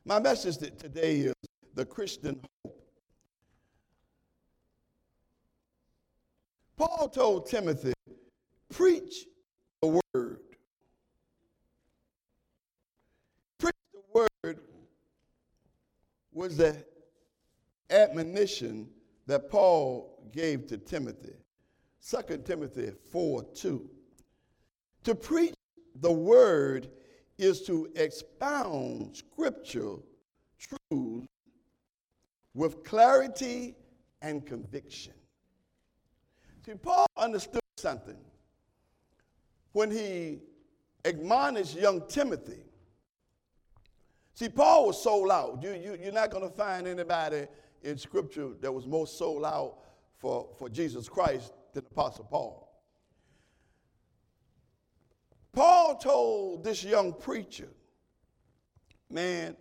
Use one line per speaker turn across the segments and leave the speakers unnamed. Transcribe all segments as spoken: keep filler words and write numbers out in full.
My message today is the Christian hope. Paul told Timothy, preach the word. Preach the word was the admonition that Paul gave to Timothy. Second Timothy four two. To preach the word is to expound scriptural truths with clarity and conviction. See, Paul understood something when he admonished young Timothy. See, Paul was sold out. You, you, you're not going to find anybody in Scripture that was more sold out for, for Jesus Christ than Apostle Paul. Paul told this young preacher, man,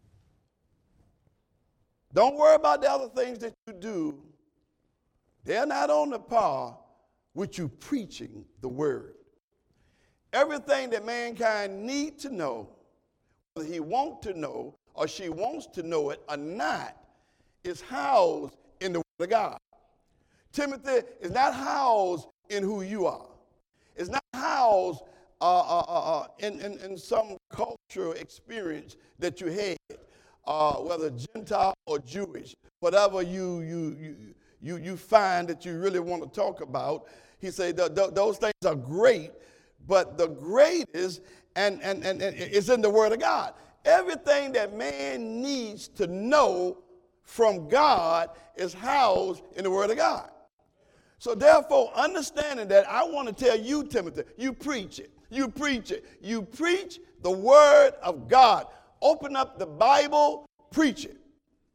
don't worry about the other things that you do. They're not on the par with you preaching the word. Everything that mankind need to know, whether he wants to know or she wants to know it or not, is housed in the word of God. Timothy is not housed in who you are. It's not housed uh, uh, uh, uh, in, in, in some cultural experience that you had, uh, whether Gentile or Jewish, whatever you, you, you, you, you find that you really want to talk about. He said th- th- those things are great, but the greatest and, and, and, and is in the Word of God. Everything that man needs to know from God is housed in the Word of God. So therefore, understanding that, I want to tell you, Timothy, you preach it. You preach it. You preach the Word of God. Open up the Bible, preach it.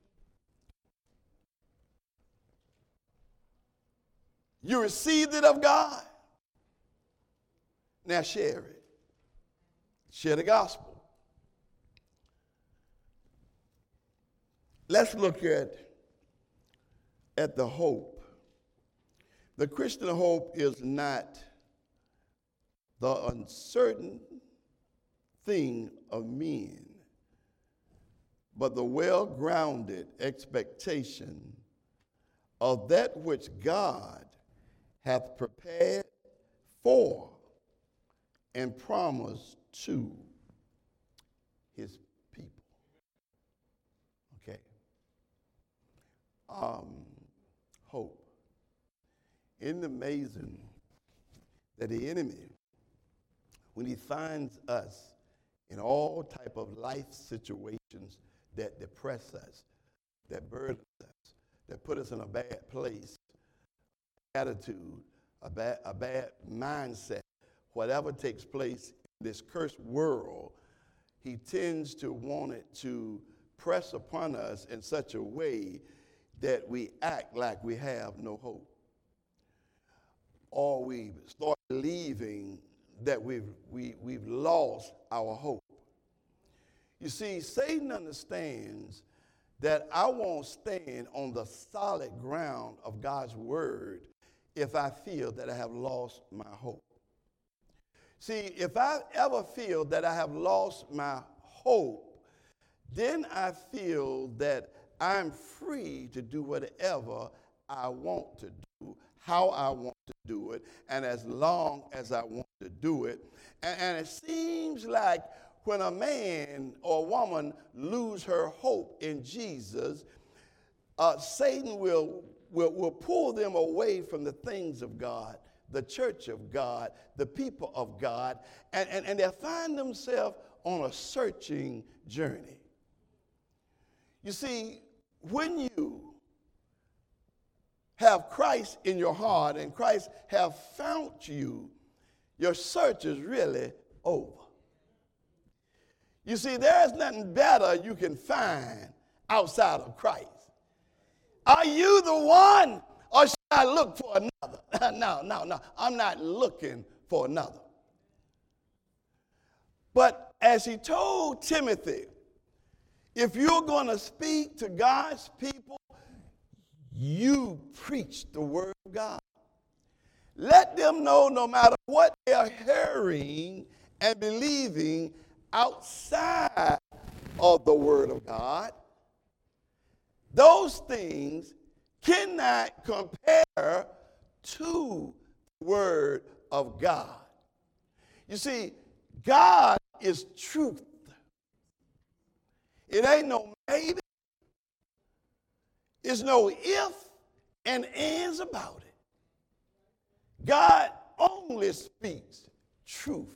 You received it of God. Now share it. Share the gospel. Let's look at, at the hope. The Christian hope is not the uncertain thing of men, but the well-grounded expectation of that which God hath prepared for and promised to his people. Okay. Um, hope. Isn't it amazing that the enemy, when he finds us in all type of life situations that depress us, that burden us, that put us in a bad place, attitude, a bad, a bad mindset, whatever takes place in this cursed world, he tends to want it to press upon us in such a way that we act like we have no hope. Or we start believing that we've, we, we've lost our hope. You see, Satan understands that I won't stand on the solid ground of God's word if I feel that I have lost my hope. See, if I ever feel that I have lost my hope, then I feel that I'm free to do whatever I want to do, how I want to do it, and as long as I want to do it. And, and it seems like when a man or a woman lose her hope in Jesus, uh, Satan will, will, will pull them away from the things of God, the church of God, the people of God, and, and, and they'll find themselves on a searching journey. You see, when you have Christ in your heart and Christ have found you, your search is really over. You see, there's nothing better you can find outside of Christ. Are you the one, or should I look for another? No, no, no. I'm not looking for another. But as he told Timothy, if you're going to speak to God's people, you preach the word of God. Let them know no matter what they are hearing and believing outside of the Word of God, those things cannot compare to the Word of God. You see, God is truth. It ain't no maybe. It's no if and ands about it. God only speaks truth.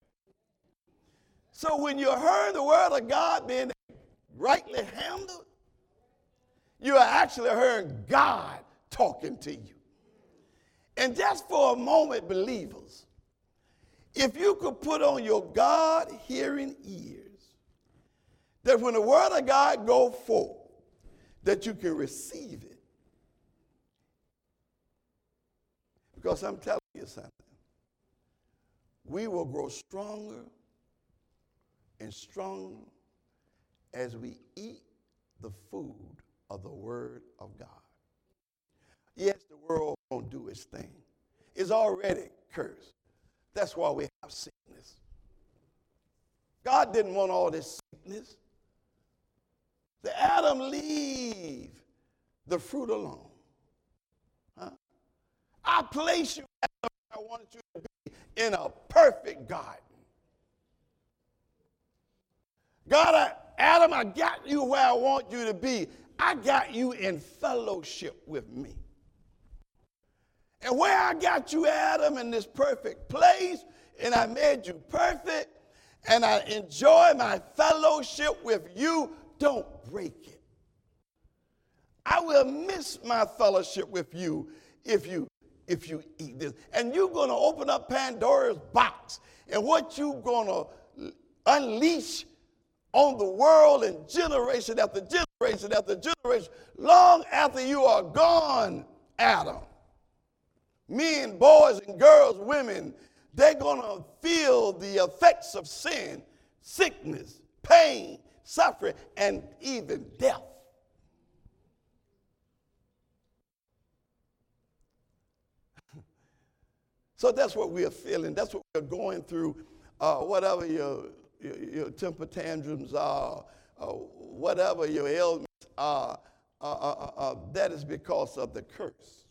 So when you heard the word of God being rightly handled, you are actually hearing God talking to you. And just for a moment, believers, if you could put on your God-hearing ears, that when the word of God go forth, that you can receive it. Because I'm telling you something. We will grow stronger and stronger as we eat the food of the Word of God. Yes, the world won't do its thing. It's already cursed. That's why we have sickness. God didn't want all this sickness. The Adam, leave the fruit alone. Huh? I place you, Adam, I wanted you to be in a perfect garden. God, I, Adam, I got you where I want you to be. I got you in fellowship with me. And where I got you, Adam, in this perfect place, and I made you perfect, and I enjoy my fellowship with you, don't break it. I will miss my fellowship with you if you if you eat this. And you're going to open up Pandora's box. And what you're going to unleash on the world and generation after generation after generation, long after you are gone, Adam. Men, boys, and girls, women, they're going to feel the effects of sin, sickness, pain, suffering, and even death. So that's what we are feeling. That's what we're going through. Uh, whatever your, your, your temper tantrums are, uh, whatever your ailments are, uh, uh, uh, that is because of the curse.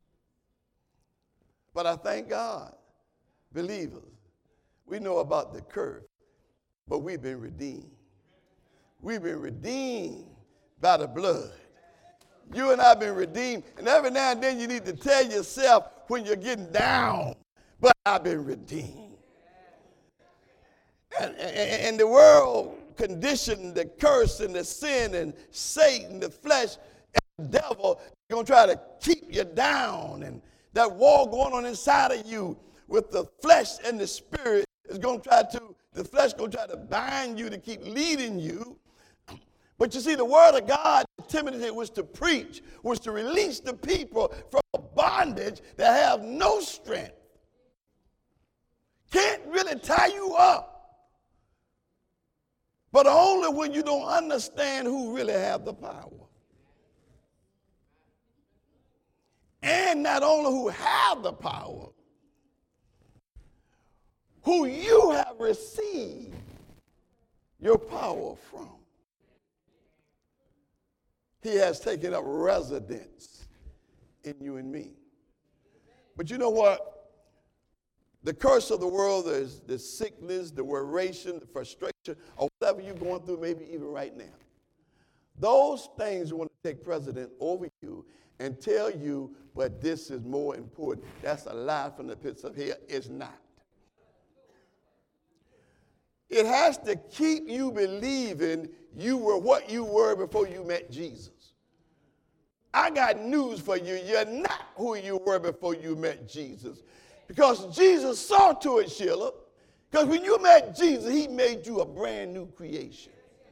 But I thank God, believers, we know about the curse, but we've been redeemed. We've been redeemed by the blood. You and I have been redeemed. And every now and then you need to tell yourself when you're getting down, but I've been redeemed. And, and, and the world conditioned the curse and the sin and Satan, the flesh, and the devil, they're going to try to keep you down. And that war going on inside of you with the flesh and the spirit is going to try to, the flesh is going to try to bind you to keep leading you. But you see, the word of God, Timothy was to preach, was to release the people from a bondage that have no strength. Can't really tie you up. But only when you don't understand who really have the power. And not only who have the power, who you have received your power from. He has taken up residence in you and me. But you know what? The curse of the world is the sickness, the worration, the frustration, or whatever you're going through, maybe even right now. Those things want to take precedent over you and tell you, but this is more important. That's a lie from the pits of hell. It's not. It has to keep you believing you were what you were before you met Jesus. I got news for you. You're not who you were before you met Jesus. Because Jesus saw to it, Sheila. Because when you met Jesus, he made you a brand new creation.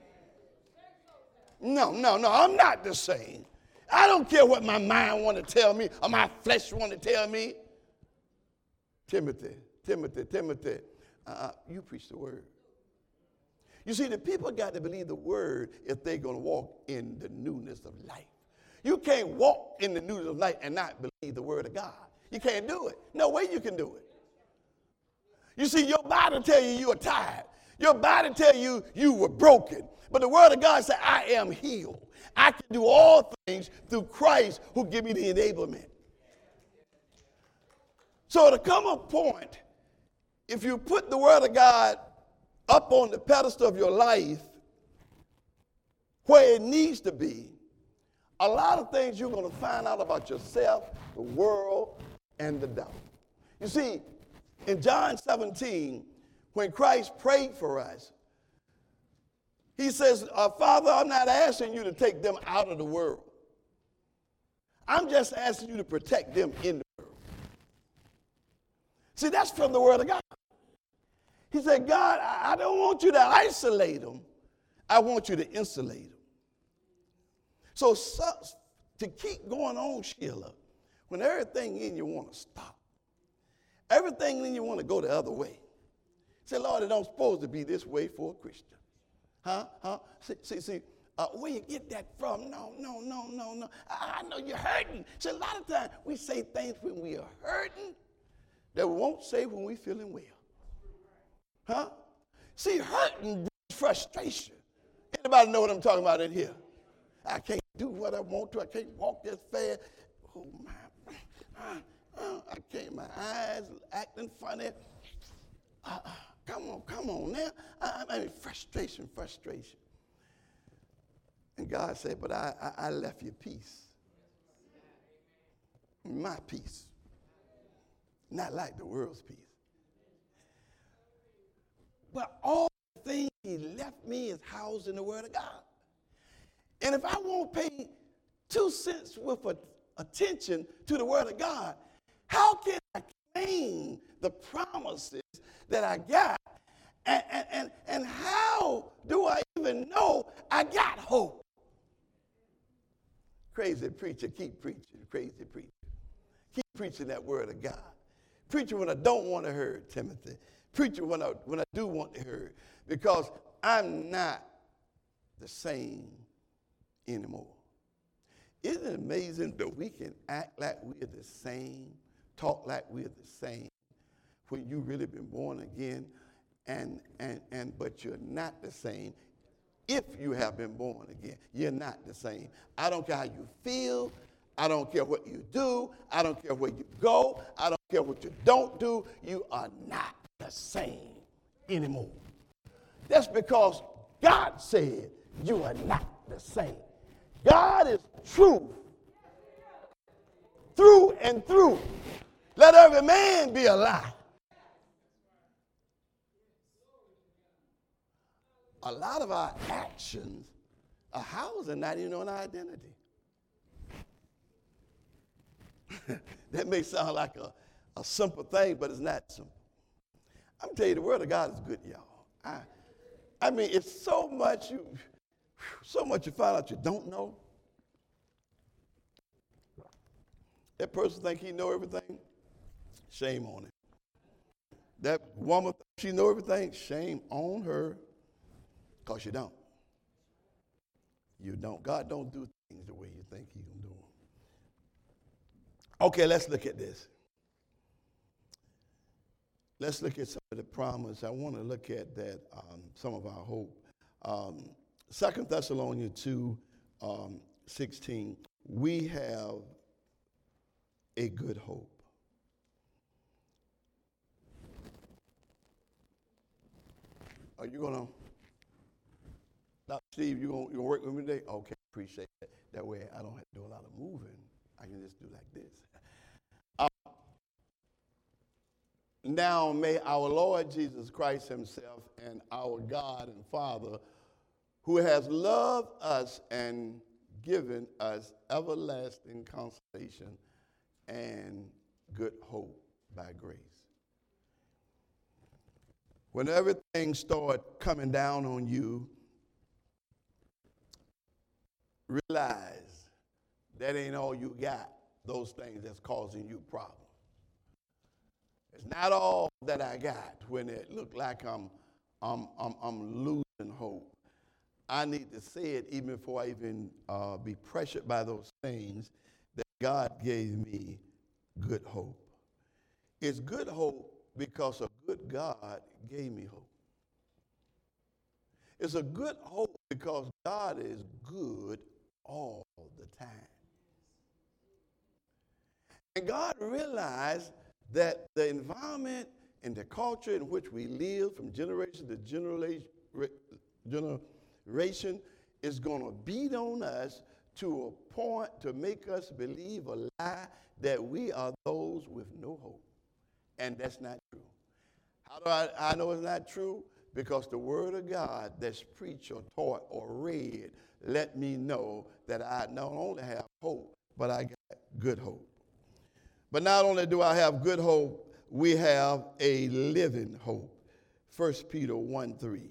No, no, no, I'm not the same. I don't care what my mind want to tell me or my flesh want to tell me. Timothy, Timothy, Timothy, uh, you preach the word. You see, the people got to believe the word if they're going to walk in the newness of life. You can't walk in the newness of life and not believe the word of God. You can't do it. No way you can do it. You see, your body tell you you're tired. Your body tell you you were broken. But the word of God said, I am healed. I can do all things through Christ who give me the enablement. So to come a point, if you put the word of God up on the pedestal of your life where it needs to be, a lot of things you're going to find out about yourself, the world, and the devil. You see, in John seventeen, when Christ prayed for us, he says, uh, Father, I'm not asking you to take them out of the world. I'm just asking you to protect them in the world. See, that's from the word of God. He said, God, I, I don't want you to isolate them. I want you to insulate them. So, so to keep going on, Sheila, when everything in you want to stop, everything in you want to go the other way. Say, Lord, it don't supposed to be this way for a Christian. Huh? Huh? See, see, see uh, where you get that from? No, no, no, no, no. I, I know you're hurting. See, a lot of times we say things when we are hurting that we won't say when we're feeling well. Huh? See, hurting brings frustration. Anybody know what I'm talking about in here? I can't do what I want to. I can't walk this fast. Oh, my. Uh, uh, I can't. My eyes acting funny. Uh, uh, come on, come on now. I, I mean, frustration, frustration. And God said, but I, I, I left you peace. My peace. Not like the world's peace. But all the things he left me is housed in the word of God. And if I won't pay two cents worth of attention to the word of God, how can I claim the promises that I got? And, and, and, and how do I even know I got hope? Crazy preacher, keep preaching. Crazy preacher. Keep preaching that word of God. Preaching when I don't want to hear it, Timothy. Preaching when I, when I do want to hear it. Because I'm not the same anymore. Isn't it amazing that we can act like we're the same, talk like we're the same, when you really been born again, and and and but you're not the same. If you have been born again, you're not the same. I don't care how you feel. I don't care what you do. I don't care where you go. I don't care what you don't do. You are not the same anymore. That's because God said you are not the same. God is truth through and through. Let every man be a lie. A lot of our actions are housed in not even on our identity. That may sound like a, a simple thing, but it's not simple. I'm telling you, the word of God is good, y'all. I, I mean, it's so much you, so much you find out you don't know. That person think he know everything. Shame on him. That woman, she know everything. Shame on her, because you don't. You don't. God don't do things the way you think he can do them. Okay, let's look at this. Let's look at some of the promise. I want to look at that, um, some of our hope. Um, Second Thessalonians two, um, sixteen, we have a good hope. Are you going to, Doctor Steve, you going to work with me today? Okay, appreciate that. That way I don't have to do a lot of moving. I can just do like this. Uh, now may our Lord Jesus Christ himself and our God and Father, who has loved us and given us everlasting consolation and good hope by grace. When everything started coming down on you, realize that ain't all you got, those things that's causing you problems. It's not all that I got when it looked like I'm, I'm, I'm, I'm losing hope. I need to say it even before I even uh, be pressured by those things, that God gave me good hope. It's good hope because a good God gave me hope. It's a good hope because God is good all the time. And God realized that the environment and the culture in which we live from generation to generation, generation is going to beat on us to a point to make us believe a lie that we are those with no hope. And that's not true. How do I, I know it's not true? Because the word of God that's preached or taught or read let me know that I not only have hope, but I got good hope. But not only do I have good hope, we have a living hope. First Peter one three.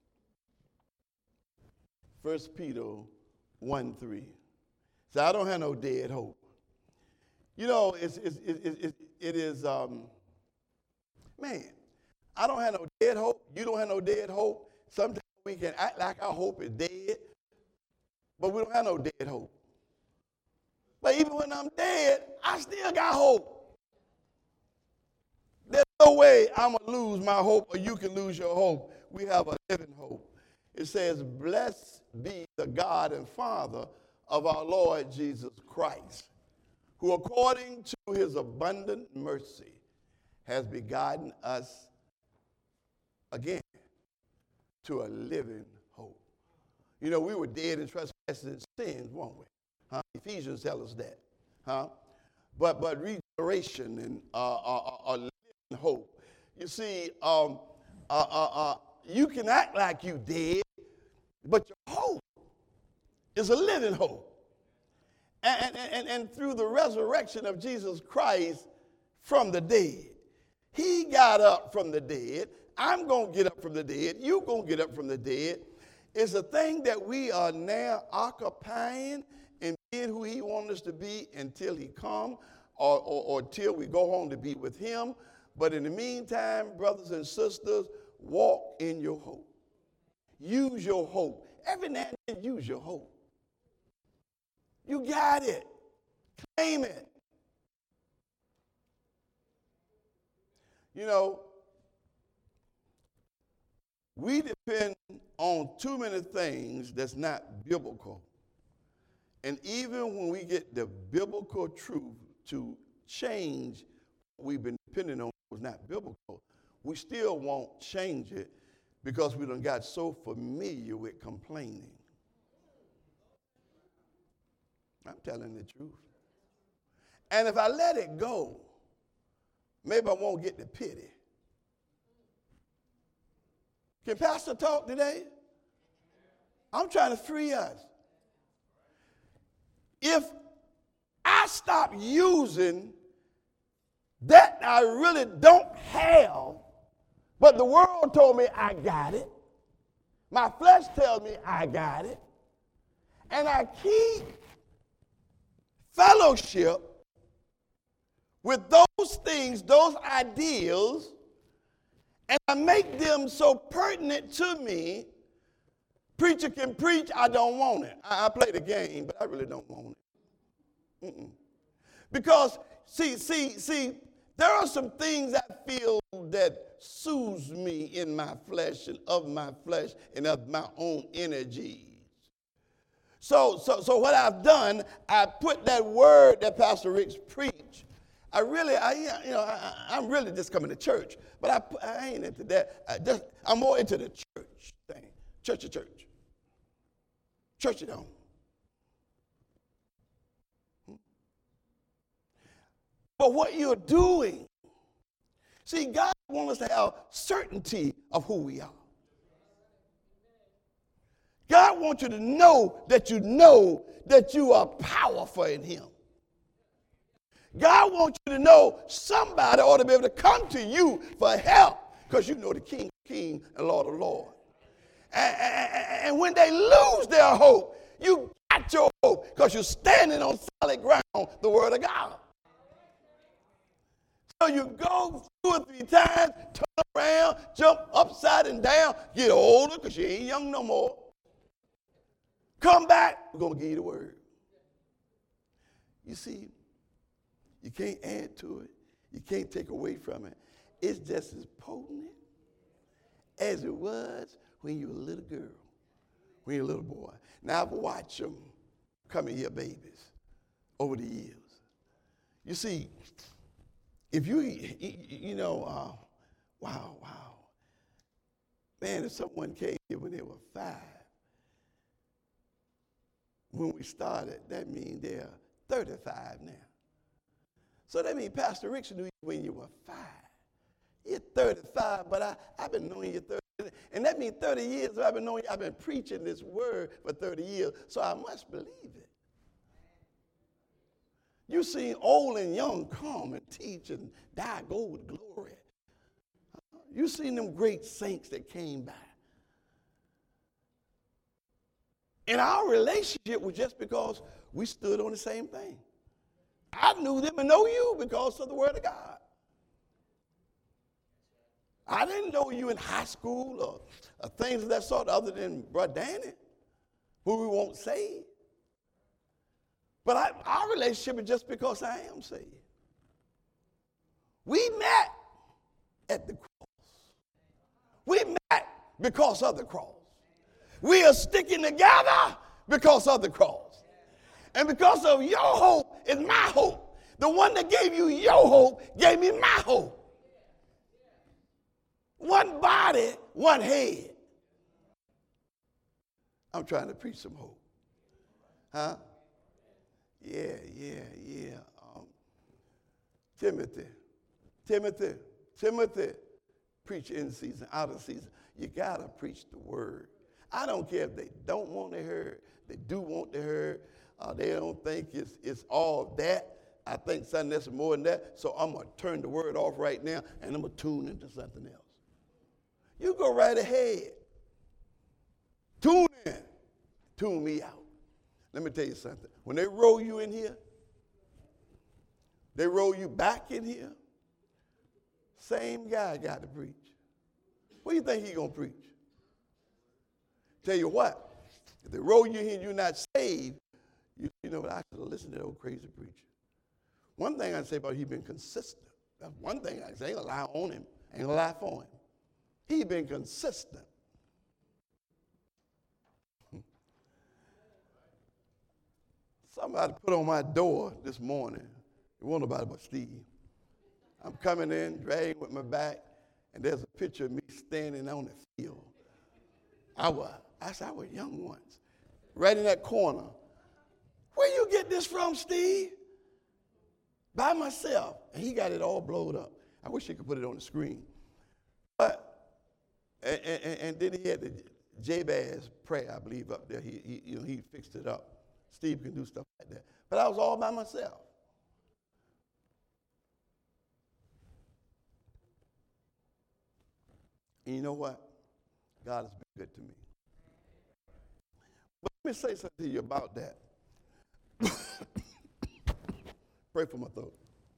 First Peter one three. So I don't have no dead hope. You know, it's, it's, it's, it's, it is, um, man, I don't have no dead hope. You don't have no dead hope. Sometimes we can act like our hope is dead, but we don't have no dead hope. But even when I'm dead, I still got hope. There's no way I'm going to lose my hope or you can lose your hope. We have a living hope. It says, blessed be the God and Father of our Lord Jesus Christ, who according to his abundant mercy has begotten us again to a living hope. You know, we were dead in trespasses and sins, weren't we? Huh? Ephesians tell us that. Huh? But but regeneration and uh, uh, uh, living hope. You see, um, uh, uh, uh, you can act like you dead, but your hope is a living hope. And, and, and through the resurrection of Jesus Christ from the dead, he got up from the dead. I'm going to get up from the dead. You're going to get up from the dead. It's a thing that we are now occupying and being who he wants us to be until he come or, or, or till we go home to be with him. But in the meantime, brothers and sisters, walk in your hope. Use your hope. Every now and then, use your hope. You got it. Claim it. You know, we depend on too many things that's not biblical. And even when we get the biblical truth to change what we've been depending on was not biblical, we still won't change it because we done got so familiar with complaining. I'm telling the truth. And if I let it go, maybe I won't get the pity. Can Pastor talk today? I'm trying to free us. If I stop using that I really don't have, but the world told me I got it, my flesh tells me I got it, and I keep fellowship with those things, those ideals, and I make them so pertinent to me, preacher can preach, I don't want it. I, I play the game, but I really don't want it. Mm-mm. Because, see, see, see, there are some things I feel that soothes me in my flesh and of my flesh and of my own energies. So, so, so what I've done, I put that word that Pastor Ricks preached. I really, I, you know, I, I'm really just coming to church, but I, I ain't into that. I just, I'm more into the church thing. Church to church. Church at home. Hmm? But what you're doing, see, God wants us to have certainty of who we are. God wants you to know that you know that you are powerful in him. God wants you to know somebody ought to be able to come to you for help because you know the King of Kings and Lord of Lords. And, and, and when they lose their hope, you got your hope because you're standing on solid ground, the Word of God. So you go two or three times, turn around, jump upside and down, get older because you ain't young no more. Come back, we're going to give you the word. You see, you can't add to it. You can't take away from it. It's just as potent as it was when you were a little girl, when you were a little boy. Now I've watched them come in here babies over the years. You see, if you, you know, uh, wow, wow. Man, if someone came here when they were five, when we started, that means they're thirty-five now. So that means Pastor Ricks knew you when you were five. You're thirty-five, but I, I've been knowing you thirty. And that means thirty years I've been knowing you. I've been preaching this word for thirty years, so I must believe it. You seen old and young come and teach and die, go with glory. You seen them great saints that came by. And our relationship was just because we stood on the same thing. I knew them and know you because of the word of God. I didn't know you in high school or, or things of that sort other than Brother Danny, who we won't say. But I, our relationship is just because I am saved. We met at the cross. We met because of the cross. We are sticking together because of the cross. And because of your hope is my hope. The one that gave you your hope gave me my hope. One body, one head. I'm trying to preach some hope. Huh? Yeah, yeah, yeah. Um, Timothy, Timothy, Timothy, preach in season, out of season. You got to preach the word. I don't care if they don't want to hear it, they do want to hear it, uh, they don't think it's, it's all that. I think something that's more than that, so I'm going to turn the word off right now, and I'm going to tune into something else. You go right ahead. Tune in. Tune me out. Let me tell you something. When they roll you in here, they roll you back in here, same guy got to preach. What do you think he's going to preach? Tell you what, if they roll you in here and you're not saved, you, you know what, I should have listened to that old crazy preacher. One thing I say about him, he's been consistent. That's one thing I say. I ain't going to lie on him. I ain't going to lie for him. He's been consistent. Somebody put on my door this morning. It wasn't nobody but Steve. I'm coming in, dragging with my back, and there's a picture of me standing on the field. I was, I said, I was young once, right in that corner. Where you get this from, Steve? By myself. And he got it all blowed up. I wish he could put it on the screen. But, and, and, and then he had the Jabez prayer, I believe, up there. He, he, you know, he fixed it up. Steve can do stuff like that. But I was all by myself. And you know what? God has been good to me. But let me say something to you about that. Pray for my throat.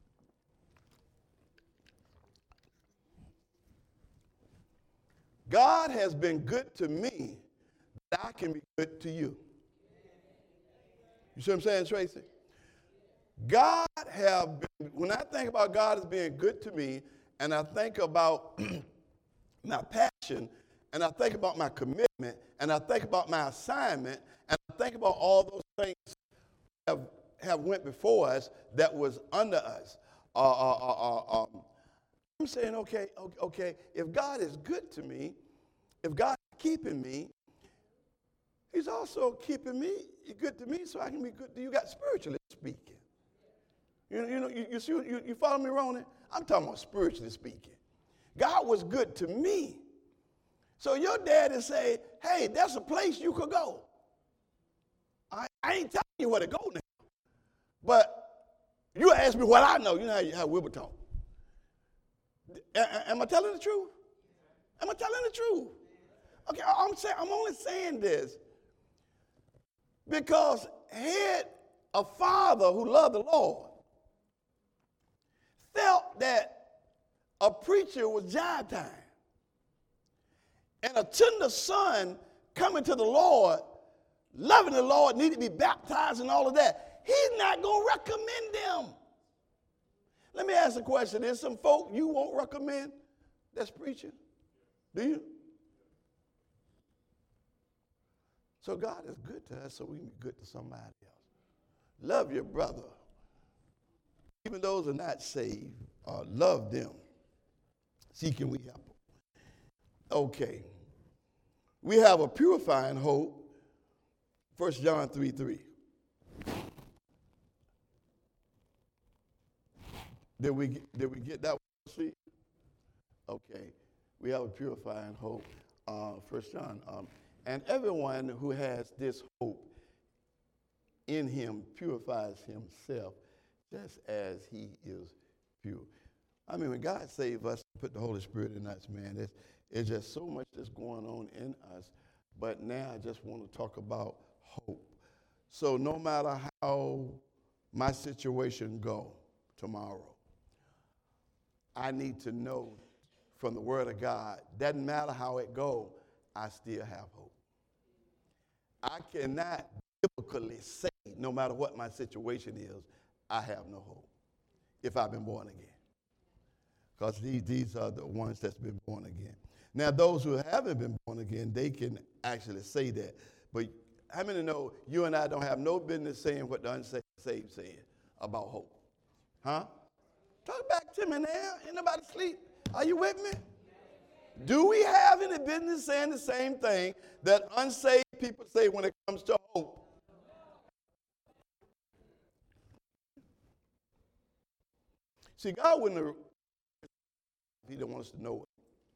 God has been good to me that I can be good to you. You see what I'm saying, Tracy? God have been, when I think about God as being good to me, and I think about my passion, and I think about my commitment, and I think about my assignment, and I think about all those things have, have went before us that was under us. Uh, uh, uh, uh, um, I'm saying, okay, okay, okay, if God is good to me, if God is keeping me, he's also keeping me good to me so I can be good to you guys spiritually speaking. You know, you, know, you, you, see, you, you follow me, Ronnie? I'm talking about spiritually speaking. God was good to me. So your daddy say, hey, there's a place you could go. I, I ain't telling you where to go now. But you ask me what I know. You know how, how Wilbur talk. A, am I telling the truth? Am I telling the truth? Okay, I'm saying I'm only saying this because had a father who loved the Lord felt that a preacher was jive time, and a tender son coming to the Lord, loving the Lord, needed to be baptized and all of that, he's not going to recommend them. Let me ask a question. There's some folk you won't recommend that's preaching? Do you? So God is good to us, so we can be good to somebody else. Love your brother. Even those who are not saved, uh, love them. See, can we help them? Okay. We have a purifying hope. First John three three. Did we, did we get that one? See? Okay. We have a purifying hope. Uh, First John. Um, and everyone who has this hope in him purifies himself just as he is pure. I mean, when God saved us, put the Holy Spirit in us, man, it's, it's just so much that's going on in us. But now I just want to talk about hope. So no matter how my situation go tomorrow, I need to know from the Word of God, doesn't matter how it go, I still have hope. I cannot biblically say, no matter what my situation is, I have no hope if I've been born again. Because these, these are the ones that's been born again. Now, those who haven't been born again, they can actually say that. But how many know you and I don't have no business saying what the unsaved said about hope? Huh? Talk back to me now. Ain't nobody sleep. Are you with me? Do we have any business saying the same thing that unsaved people say when it comes to hope? See, God wouldn't have, if he didn't want us to know it.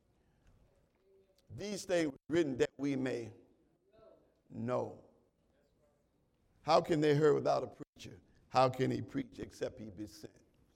These things were written that we may know. How can they hear without a preacher? How can he preach except he be sent?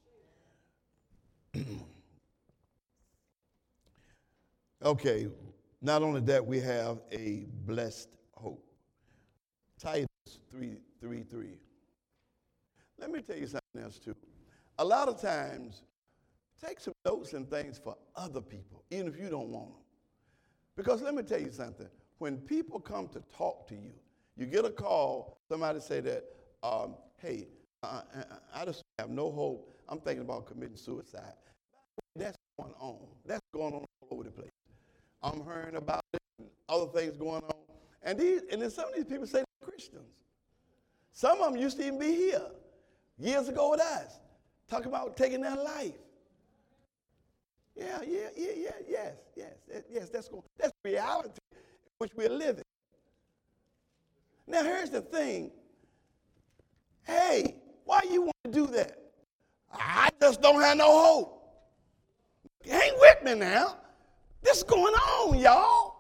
Okay, not only that, we have a blessed hope. Titus three three three. Let me tell you something else too. A lot of times, take some notes and things for other people, even if you don't want them. Because let me tell you something. When people come to talk to you, you get a call, somebody say that, um, hey, uh, I just have no hope. I'm thinking about committing suicide. That's going on. That's going on all over the place. I'm hearing about it and other things going on. And these, and then some of these people say they're Christians. Some of them used to even be here years ago with us, talking about taking their life. Yeah, yeah, yeah, yeah, yes, yes, yes, that's going, that's reality in which we're living. Now, here's the thing. Hey, why you want to do that? I just don't have no hope. Hang with me now. This is going on, y'all.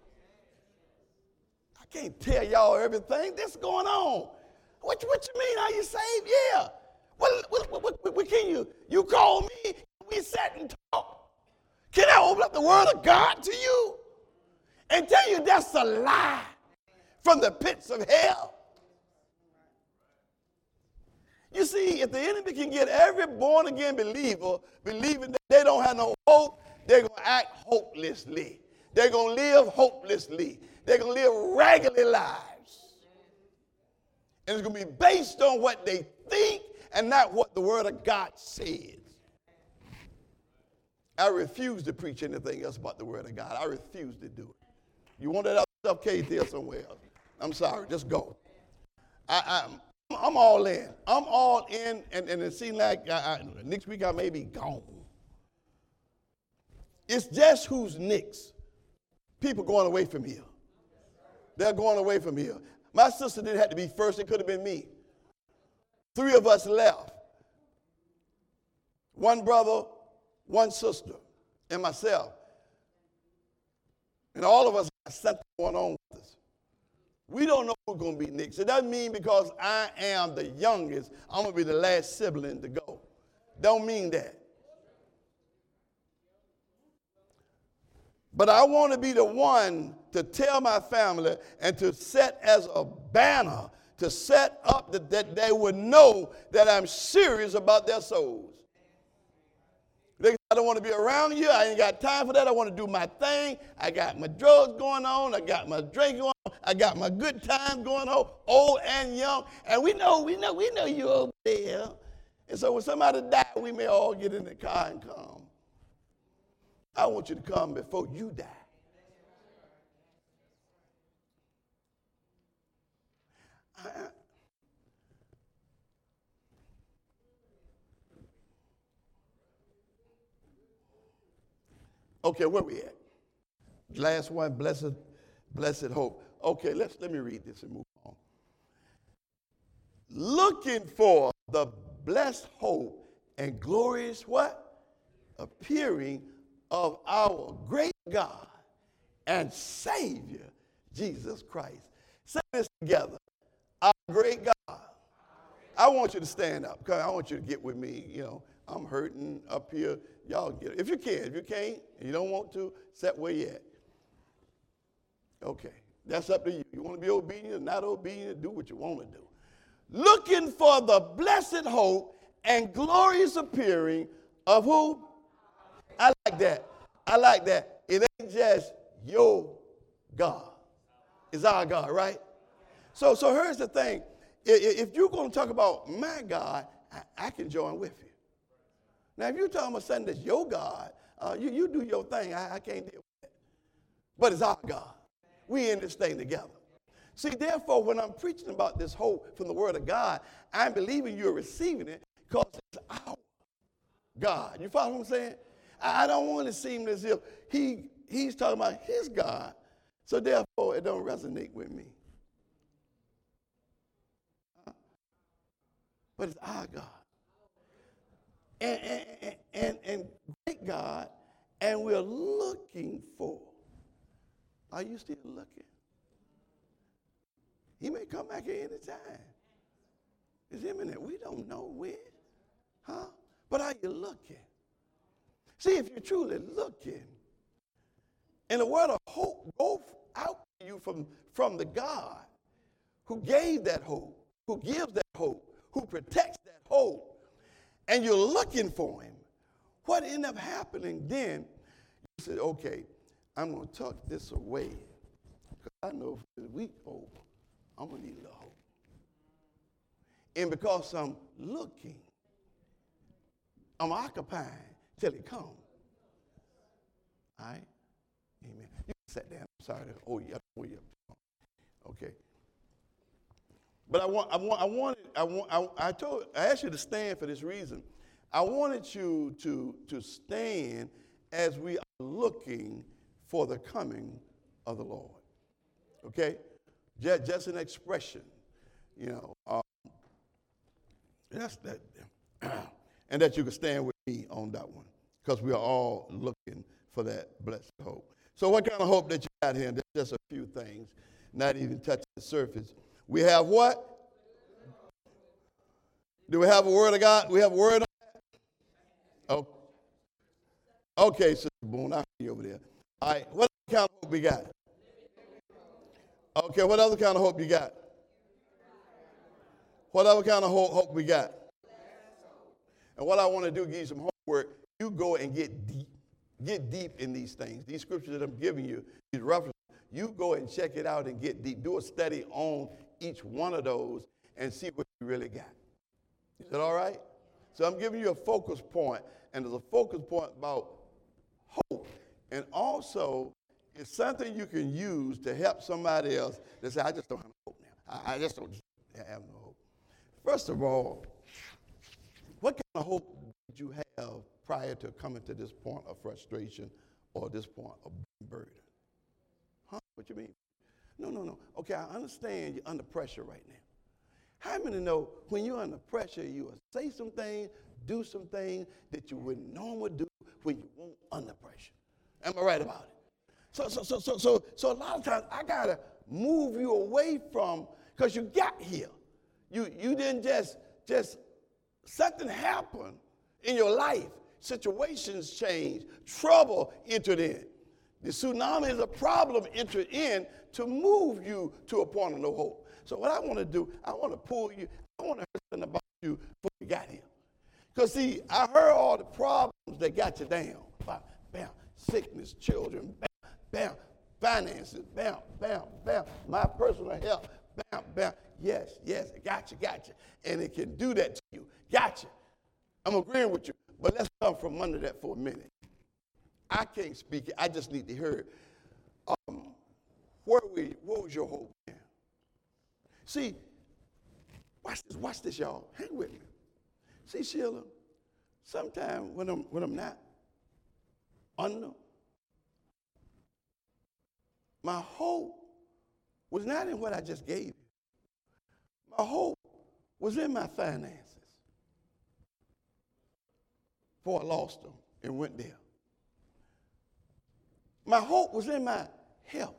I can't tell y'all everything. This is going on. What, what you mean? Are you saved? Yeah. What, what, what, what, what can you? You call me, we sat and talk. Can I open up the Word of God to you and tell you that's a lie from the pits of hell? You see, if the enemy can get every born-again believer believing that they don't have no hope, they're going to act hopelessly. They're going to live hopelessly. They're going to live raggedy lives. And it's going to be based on what they think and not what the Word of God says. I refuse to preach anything else about the Word of God. I refuse to do it. You want that other stuff, Katie, there somewhere else. I'm sorry, just go. I, I'm, I'm all in. I'm all in, and, and it seems like I, I, next week I may be gone. It's just who's next. People going away from here. They're going away from here. My sister didn't have to be first. It could have been me. Three of us left. One brother, one sister, and myself. And all of us got something going on with us. We don't know who's going to be next. It doesn't mean because I am the youngest, I'm going to be the last sibling to go. Don't mean that. But I want to be the one to tell my family and to set as a banner, to set up that, that they would know that I'm serious about their souls. They, I don't want to be around you. I ain't got time for that. I want to do my thing. I got my drugs going on. I got my drink going on. I got my good times going on, old and young. And we know, we know, we know you over there. And so when somebody dies, we may all get in the car and come. I want you to come before you die. Okay, where we at? Last one, blessed, blessed hope. Okay, let's let me read this and move on. Looking for the blessed hope and glorious what? Appearing of our great God and Savior, Jesus Christ. Say this together. Our great God. I want you to stand up, because I want you to get with me. You know, I'm hurting up here. Y'all get it. If you can. If you can't and you don't want to, sit where you at. Okay. That's up to you. You want to be obedient or not obedient, do what you want to do. Looking for the blessed hope and glorious appearing of who? I like that. I like that. It ain't just your God. It's our God, right? So, so here's the thing. If you're going to talk about my God, I, I can join with you. Now, if you're talking about something that's your God, uh, you, you do your thing. I, I can't deal with it. But it's our God. We in this thing together. See, therefore, when I'm preaching about this hope from the Word of God, I'm believing you're receiving it because it's our God. You follow what I'm saying? I don't want to seem as if he he's talking about his God, so therefore it don't resonate with me. But it's our God. And, and, and, and great God, and we're looking for. Are you still looking? He may come back at any time. It's imminent. We don't know when. Huh? But are you looking? See, if you're truly looking, and the word of hope goes out to you from, from the God who gave that hope, who gives that hope, who protects that hope, and you're looking for him, what ended up happening then, you said, okay, I'm going to tuck this away, because I know for the week over, I'm going to need a little hope. And because I'm looking, I'm occupying till it comes. All right? Amen. You can sit down. I'm sorry to hold you up. Hold you up. Okay. But I want, I want, I wanted, I want, I, I told, I asked you to stand for this reason. I wanted you to, to stand as we are looking for the coming of the Lord. Okay? Just, just an expression, you know. Um, that's that. And that you can stand with me on that one, because we are all looking for that blessed hope. So what kind of hope that you got here? There's just a few things, not even touching the surface. We have what? Do we have a word of God? We have a word of God? Oh. Okay, Sister Boone, I see you over there. All right, what other kind of hope we got? Okay, what other kind of hope you got? What other kind of hope, hope we got? And what I want to do, give you some homework. You go and get deep. Get deep in these things. These scriptures that I'm giving you, these references, you go and check it out and get deep. Do a study on each one of those and see what you really got. Is that all right? So I'm giving you a focus point, and there's a focus point about hope. And also, it's something you can use to help somebody else that say, I just don't have no hope now. I, I just don't have no hope. First of all, what kind of hope did you have prior to coming to this point of frustration or this point of burden? Huh? What you mean? No, no, no. Okay, I understand you're under pressure right now. How many know when you're under pressure, you will say some things, do some things that you wouldn't normally do when you weren't under pressure? Am I right about it? So, so, so, so, so, so a lot of times I gotta move you away from, because you got here. You, you didn't just, just something happened in your life. Situations changed. Trouble entered in. The tsunami is a problem entered in to move you to a point of no hope. So what I want to do, I want to pull you, I want to hear something about you before you got here. Because, see, I heard all the problems that got you down. Bam, bam, sickness, children, bam, bam, finances, bam, bam, bam, my personal health, bam, bam. Yes, yes, gotcha, gotcha. And it can do that to you. Gotcha. I'm agreeing with you. But let's come from under that for a minute. I can't speak it. I just need to hear it. Um, where we, what was your hope? See, watch this, watch this, y'all. Hang with me. See, Sheila, sometimes when I'm when I'm not under My hope was not in what I just gave you. My hope was in my finances. Before I lost them and went there. My hope was in my health.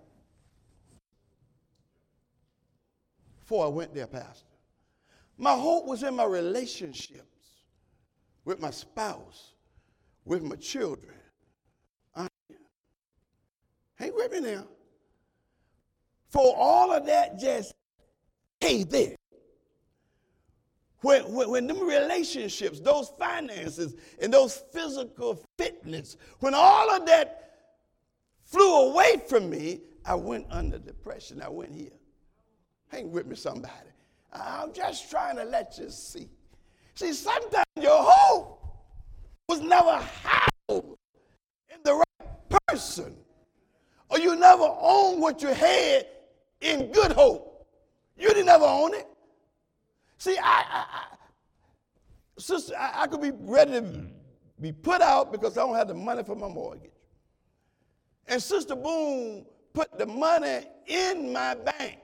Before I went there, Pastor. My hope was in my relationships with my spouse, with my children. I, hang with me now. For all of that just hey there. When, when, when them relationships, those finances, and those physical fitness, when all of that flew away from me, I went under depression. I went here. Hang with me, somebody. I'm just trying to let you see. See, sometimes your hope was never housed in the right person. Or you never owned what you had in good hope. You didn't ever own it. See, I, I, I sister, I, I could be ready to be put out because I don't have the money for my mortgage. And Sister Boone put the money in my bank.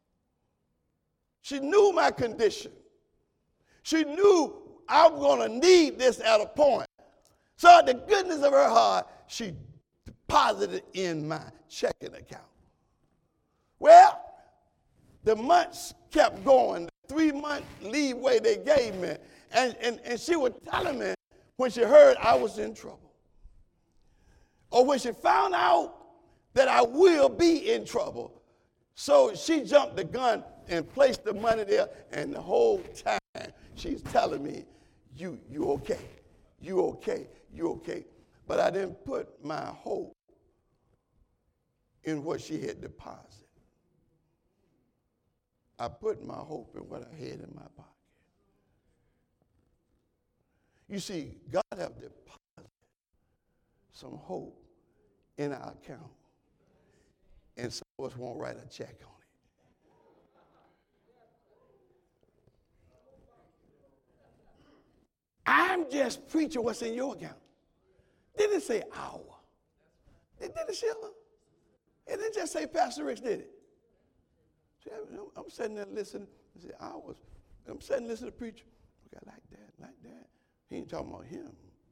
She knew my condition. She knew I was going to need this at a point. So out the goodness of her heart, she deposited in my checking account. Well, the months kept going. Three-month leeway they gave me. And, and, and she was telling me when she heard I was in trouble. Or when she found out that I will be in trouble. So she jumped the gun and placed the money there. And the whole time she's telling me, you, you okay, you okay, you okay. But I didn't put my hope in what she had deposited. I put my hope in what I had in my pocket. You see, God have deposited some hope in our account. And some of us won't write a check on it. I'm just preaching what's in your account. Didn't it say our? It didn't, Sheila. It didn't just say Pastor Rich did it. I'm sitting there listening. I said, I was. I'm sitting there listening to the preacher. Okay, like that, like that. He ain't talking about him.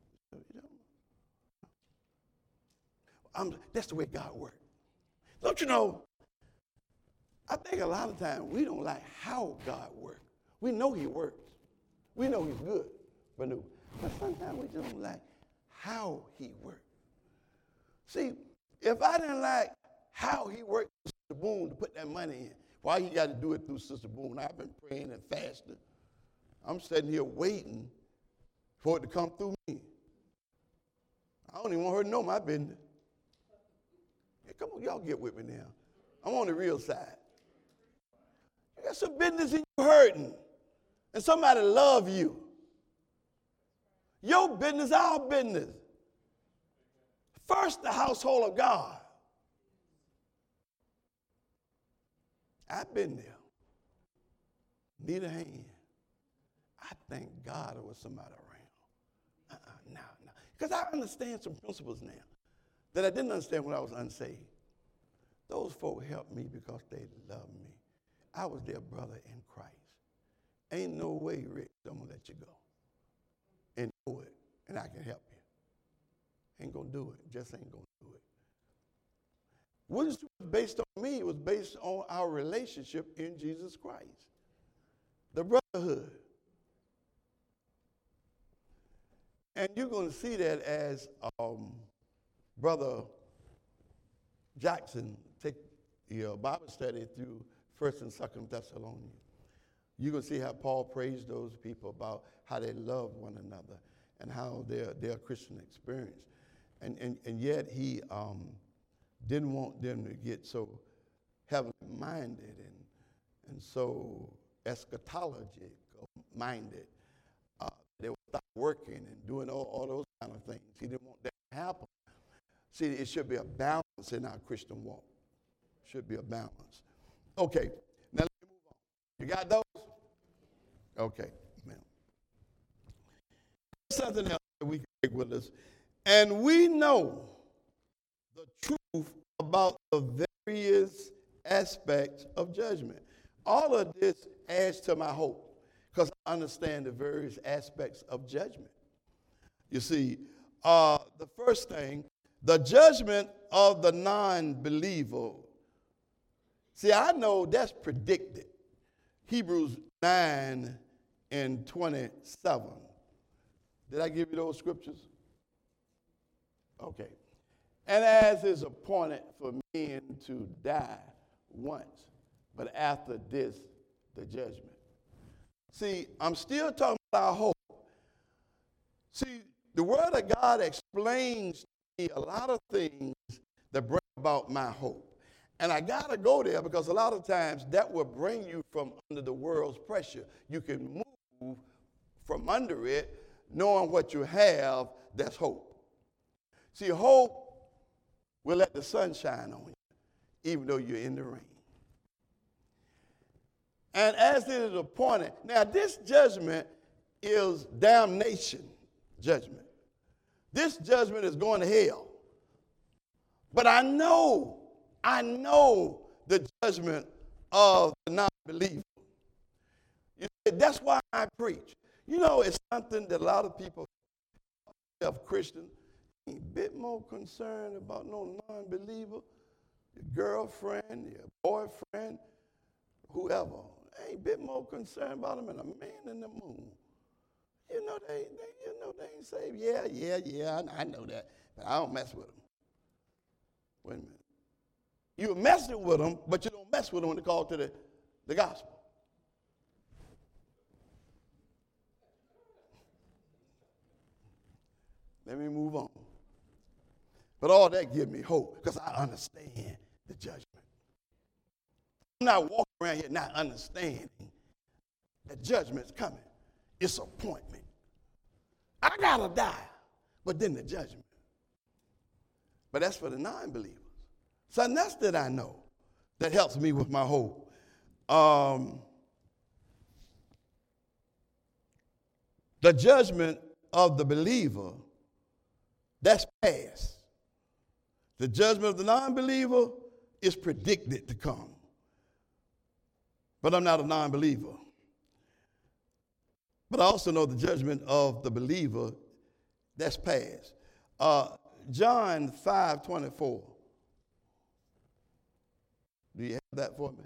I'm, that's the way God works. Don't you know, I think a lot of times we don't like how God works. We know he works. We know he's good. But, no, but sometimes we don't like how he works. See, if I didn't like how he worked with Sister Boone to put that money in, why he got to do it through Sister Boone? I've been praying and fasting. I'm sitting here waiting for it to come through me. I don't even want her to know my business. Hey, come on, y'all get with me now. I'm on the real side. You got some business in you hurting, and somebody love you. Your business, our business. First, the household of God. I've been there. Need a hand. I thank God there was somebody around. Uh-uh, no, no. Because I understand some principles now that I didn't understand when I was unsaved. Those folk helped me because they loved me. I was their brother in Christ. Ain't no way, Rick, I'm going to let you go. And do it, and I can help you. Ain't going to do it. Just ain't going to do it. What is based on me? It was based on our relationship in Jesus Christ. The brotherhood. And you're going to see that as um, Brother Jackson take the uh, Bible study through First and Second Thessalonians. You're going to see how Paul praised those people about how they love one another and how their, their Christian experience. And, and, and yet he um, didn't want them to get so heavenly minded and, and so eschatologic minded. Uh, they would stop working and doing all, all those kind of things. He didn't want that to happen. See, it should be a balance in our Christian walk. Should be a balance. Okay, now let me move on. You got those? Okay, man. Something else that we can take with us. And we know the truth about the various aspects of judgment. All of this adds to my hope because I understand the various aspects of judgment. You see, uh, the first thing, the judgment of the non-believer. See, I know that's predicted. Hebrews nine and twenty-seven. Did I give you those scriptures? Okay. And as is appointed for men to die once, but after this, the judgment. See, I'm still talking about hope. See, the Word of God explains to me a lot of things that bring about my hope. And I got to go there because a lot of times that will bring you from under the world's pressure. You can move from under it knowing what you have, that's hope. See, hope will let the sun shine on you, even though you're in the rain. And as it is appointed, now this judgment is damnation judgment. This judgment is going to hell. But I know, I know the judgment of the non-believer. You see, that's why I preach. You know, it's something that a lot of people of Christians ain't a bit more concerned about no non-believer, your girlfriend, your boyfriend, whoever. Ain't a bit more concerned about them than a man in the moon. You know they, they you know they ain't saved. Yeah, yeah, yeah, I, I know that, but I don't mess with them. Wait a minute. You're messing with them, but you don't mess with them when they call to the, the gospel. Let me move on. But all that gives me hope because I understand the judgment. I'm not walking around here not understanding that judgment's coming. It's appointment. I gotta die, but then the judgment. But that's for the non-believers. Something else that I know that helps me with my hope. Um, the judgment of the believer, that's past. The judgment of the non-believer is predicted to come. But I'm not a non-believer. But I also know the judgment of the believer, that's past. Uh, John five twenty-four. Do you have that for me?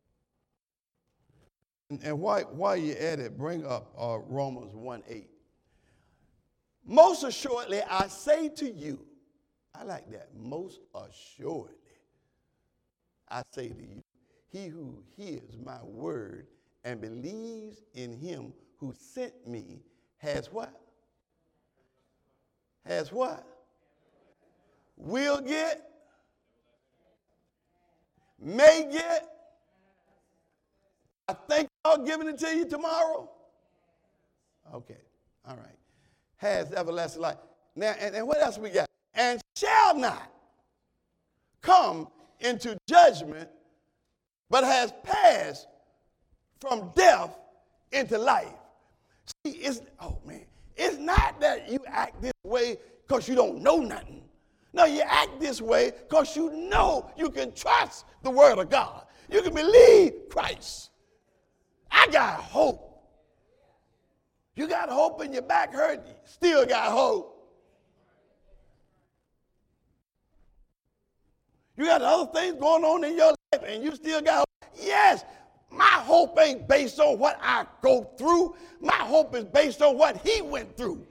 And, and while, while you're at it, bring up uh, Romans one eight. Most assuredly, I say to you, I like that, most assuredly, I say to you, he who hears my word and believes in him who sent me has what? Has what? Will get? May get? I think I'll give it to you tomorrow. Okay, all right. Has everlasting life. Now, and, and what else we got? And shall not come into judgment, but has passed from death into life. See, it's, oh man, it's not that you act this way because you don't know nothing. No, you act this way because you know you can trust the word of God. You can believe Christ. I got hope. You got hope and your back hurt, you still got hope. You got other things going on in your life and you still got hope. Yes, my hope ain't based on what I go through. My hope is based on what he went through.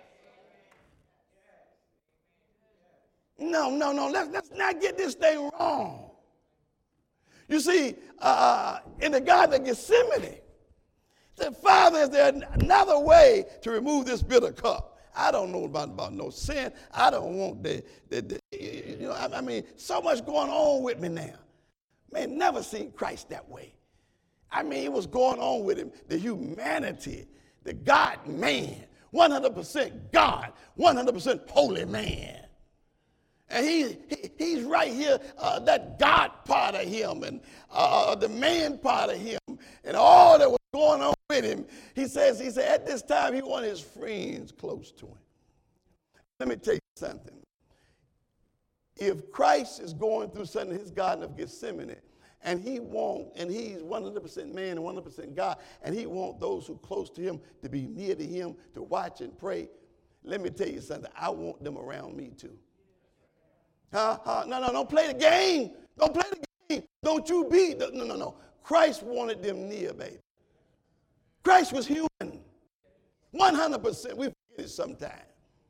No, no, no, let's, let's not get this thing wrong. You see, uh, in the Garden of Gethsemane, the Father, is there another way to remove this bitter cup? I don't know about, about no sin. I don't want the, the, the you know, I, I mean, so much going on with me now. Man, never seen Christ that way. I mean, it was going on with him, the humanity, the God-man, one hundred percent God, one hundred percent holy man. And he, he he's right here, uh, that God part of him and uh, the man part of him and all that was going on with him. He says, he said, at this time, he wanted his friends close to him. Let me tell you something. if Christ is going through something in his Garden of Gethsemane, and he won't, and he's one hundred percent man and one hundred percent God, and he wants those who are close to him to be near to him, to watch and pray, let me tell you something. I want them around me too. Huh? Huh? No, no, don't play the game. Don't play the game. Don't you be. No, no, no. Christ wanted them near, baby. Christ was human. one hundred percent. We forget it sometimes.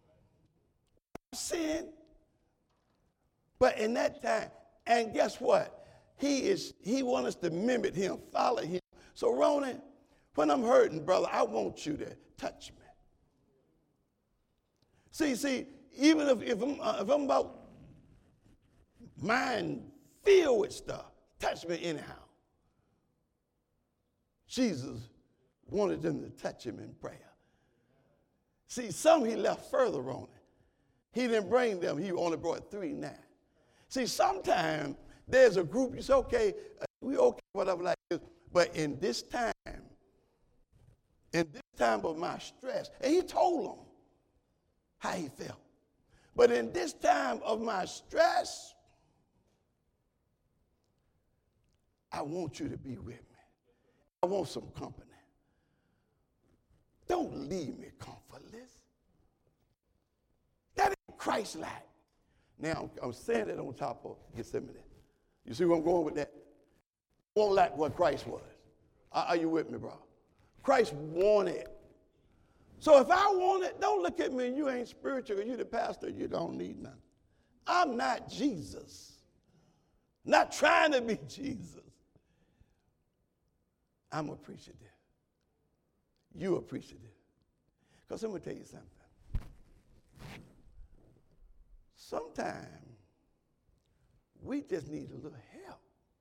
Sin. But in that time, and guess what? He is, he wants us to mimic him, follow him. So, Ronan, when I'm hurting, brother, I want you to touch me. See, see, even if, if, I'm, uh, if I'm about mind filled with stuff, touch me anyhow. Jesus wanted them to touch him in prayer. See, some he left further on it. He didn't bring them. He only brought three now. See, sometimes there's a group, you say, okay, we okay, whatever like this. But in this time, in this time of my stress, and he told them how he felt. But in this time of my stress, I want you to be with me. I want some company. Don't leave me comfortless. That ain't Christ-like. Now, I'm saying that on top of Gethsemane. You see where I'm going with that? Won't like what Christ was. Are you with me, bro? Christ wanted. So if I want it, don't look at me and you ain't spiritual, you the pastor, you don't need nothing. I'm not Jesus. Not trying to be Jesus. I'm appreciative. You appreciative. Because I'm going to tell you something. Sometimes we just need a little help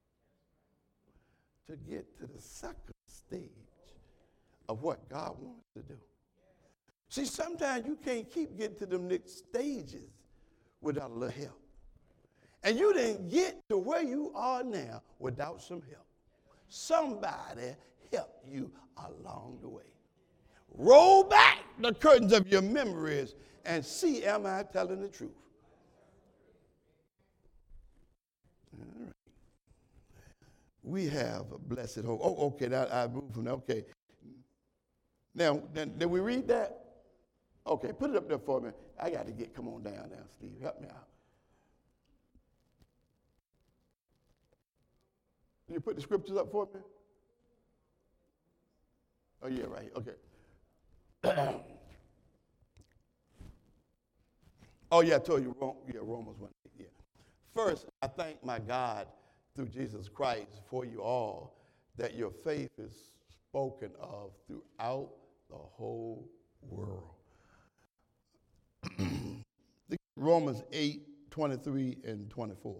to get to the second stage of what God wants to do. See, sometimes you can't keep getting to them next stages without a little help. And you didn't get to where you are now without some help. Somebody helped you along the way. Roll back the curtains of your memories and see, am I telling the truth? All right. We have a blessed hope. Oh, okay, now I moved from that. Okay. Now, then, did we read that? Okay, put it up there for me. I got to get, come on down now, Steve. Help me out. You put the scriptures up for me? Oh, yeah, right. Okay. Oh, yeah, I told you, yeah, Romans one. Yeah. First, I thank my God through Jesus Christ for you all that your faith is spoken of throughout the whole world. Romans eight, twenty-three and twenty-four.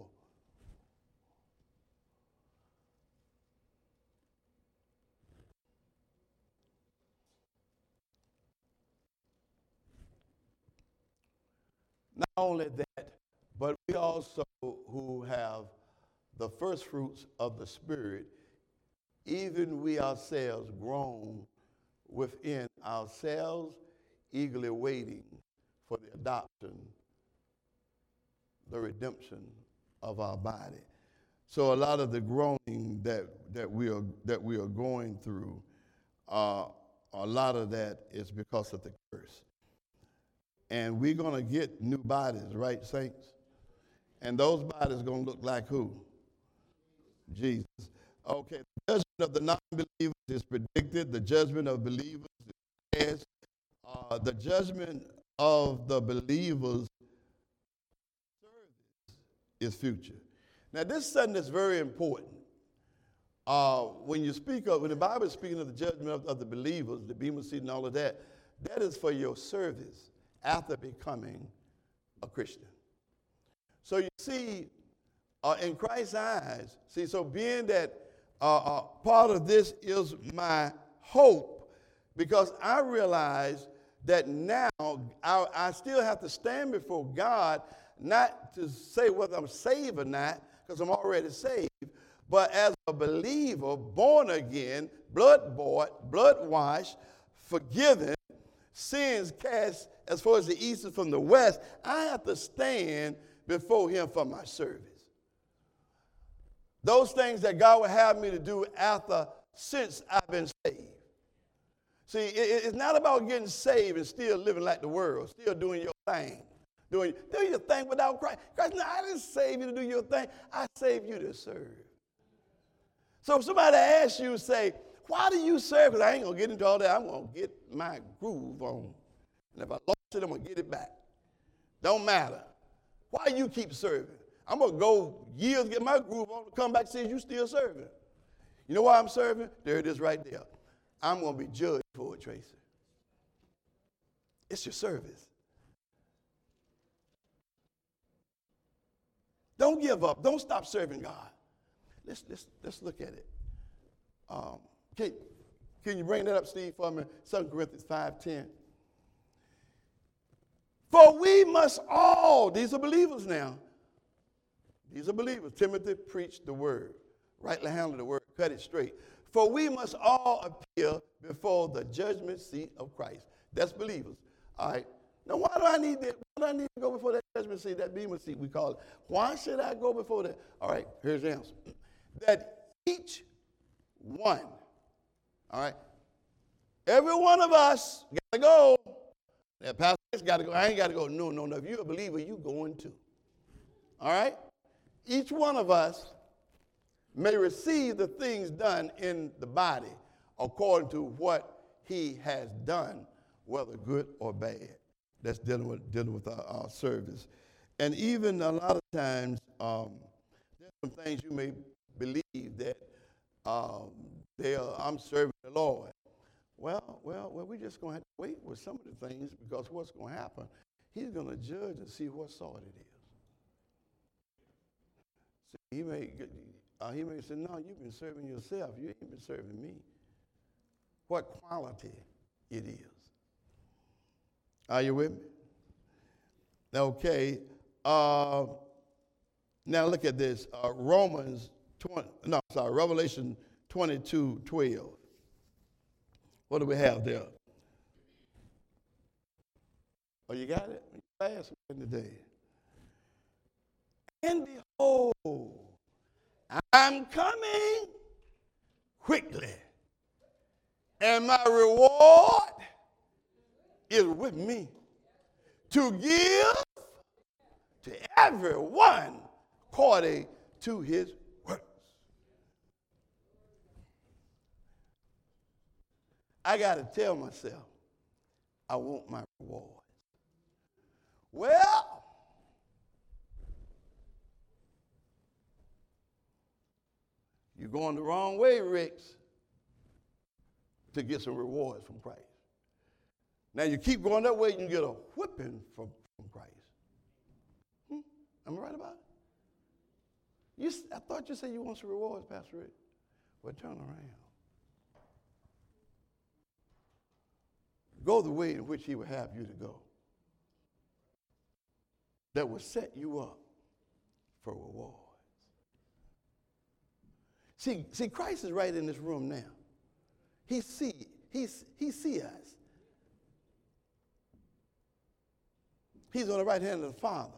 Not only that, but we also who have the first fruits of the Spirit, even we ourselves groan within ourselves, eagerly waiting for the adoption, the redemption of our body. So a lot of the groaning that, that, we, are, that we are going through, uh, a lot of that is because of the curse. And we're going to get new bodies, right, saints? And those bodies are going to look like who? Jesus. Okay, the judgment of the non-believers is predicted. The judgment of believers is past. Uh, the judgment of the believers is future. Now, this is something that's very important. Uh, when you speak of, when the Bible is speaking of the judgment of, of the believers, the Bema seat and all of that, that is for your service after becoming a Christian. So you see, uh, in Christ's eyes, see, so being that uh, uh, part of this is my hope, because I realize that now I, I still have to stand before God, not to say whether I'm saved or not, because I'm already saved, but as a believer, born again, blood bought, blood washed, forgiven, sins cast as far as the east is from the west, I have to stand before him for my service. Those things that God would have me to do after, since I've been saved. See, it, it's not about getting saved and still living like the world, still doing your thing. Doing, doing your thing without Christ. Christ, no, I didn't save you to do your thing. I saved you to serve. So if somebody asks you, say, why do you serve? Because I ain't going to get into all that. I'm going to get my groove on. And if I lost it, I'm going to get it back. Don't matter. Why you keep serving? I'm going to go years to get my groove on, come back and see you still serving. You know why I'm serving? There it is right there. I'm going to be judged for it, Tracy. It's your service. Don't give up. Don't stop serving God. Let's, let's, let's look at it. Um, can, can you bring that up, Steve, for me? Second Corinthians five ten. For we must all, these are believers now. These are believers. Timothy preached the word. Rightly handle the word. Cut it straight. For we must all appear before the judgment seat of Christ. That's believers. All right. Now, why do I need that? Why do I need to go before that judgment seat, that bema seat we call it? Why should I go before that? All right, here's the answer. That each one, all right, every one of us got to go. That pastor's got to go. I ain't got to go. No, no, no. If you're a believer, you going too. All right? Each one of us may receive the things done in the body according to what he has done, whether good or bad. That's dealing with dealing with our, our service. And even a lot of times, um, there's some things you may believe that um, they are, I'm serving the Lord. Well, well, well, we're just going to have to wait with some of the things, because what's going to happen, he's going to judge and see what sort it is. See, he may, uh, he may say, no, you've been serving yourself. You ain't been serving me. What quality it is. Are you with me? Okay. Uh, now look at this. Uh, Romans twenty. No, sorry. Revelation twenty-two twelve. What do we have there? Oh, you got it? Fast in the day. And behold, I'm coming quickly, and my reward is with me to give to everyone according to his works. I got to tell myself, I want my reward. Well, you're going the wrong way, Ricks, to get some rewards from Christ. Now, you keep going that way, you can get a whipping from, from Christ. Hmm? Am I right about it? You, I thought you said you want some rewards, Pastor Rick. Well, turn around. Go the way in which he would have you to go. That will set you up for rewards. See, see, Christ is right in this room now. He see, he, he see us. He's on the right hand of the Father.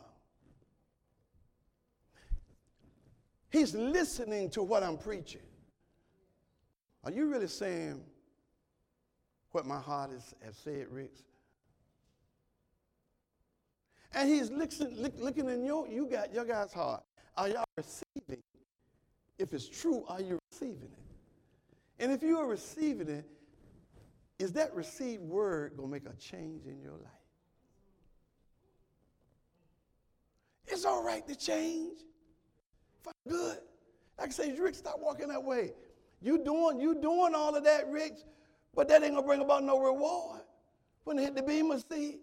He's listening to what I'm preaching. Are you really saying what my heart is, has said, Ricks? And he's looking, look, looking in your, you got your guys' heart. Are y'all receiving? If it's true, are you receiving it? And if you are receiving it, is that received word going to make a change in your life? It's all right to change for good. Like I say, Rick, stop walking that way. You doing, you doing all of that, Rick, but that ain't going to bring about no reward when they hit the beam of seed.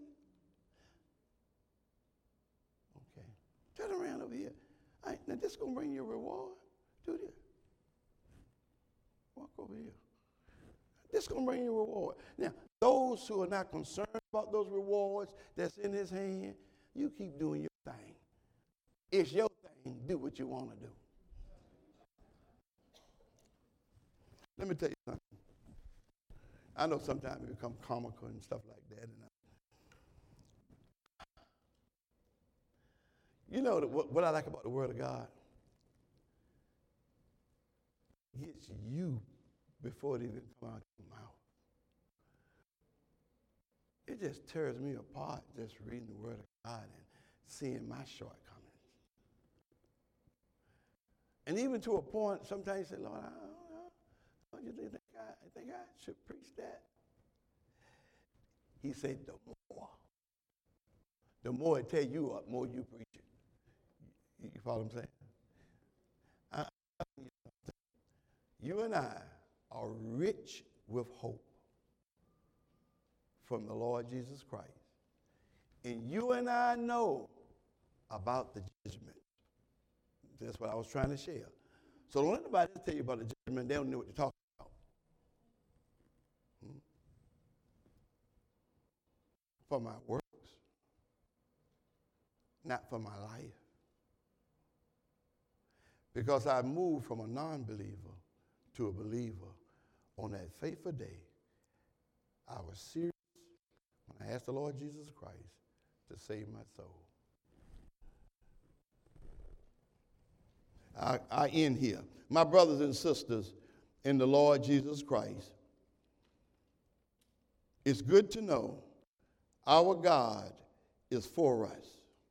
Okay. Turn around over here. All right, now this is going to bring you a reward. Do this. Walk over here. This is going to bring you a reward. Now, those who are not concerned about those rewards that's in his hand, you keep doing your thing. It's your thing. Do what you want to do. Let me tell you something. I know sometimes it becomes comical and stuff like that. And I, You know what, what I like about the Word of God? It gets you before it even comes out your mouth. It just tears me apart just reading the Word of God and seeing my shortcomings. And even to a point, sometimes you say, Lord, I don't know. Don't you think I, I think I should preach that? He said, the more. The more it tell you up, more you preach it. You, you follow what I'm saying? I, you and I are rich with hope from the Lord Jesus Christ. And you and I know about the judgment. That's what I was trying to share. So don't let anybody tell you about the judgment. They don't know what you're talking about. Hmm? For my works, not for my life. Because I moved from a non-believer to a believer on that fateful day. I was serious when I asked the Lord Jesus Christ to save my soul. I, I end here. My brothers and sisters in the Lord Jesus Christ, it's good to know our God is for us.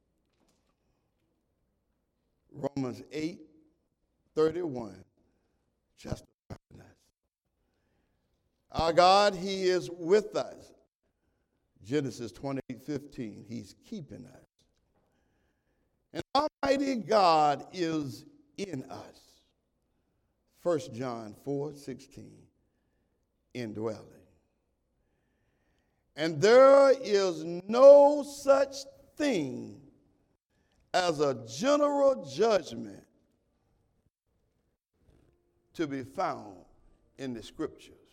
Romans eight thirty-one justifying us. Our God, he is with us. Genesis twenty-eight fifteen, he's keeping us. And Almighty God is in us. First John four sixteen, indwelling. And there is no such thing as a general judgment to be found in the scripture.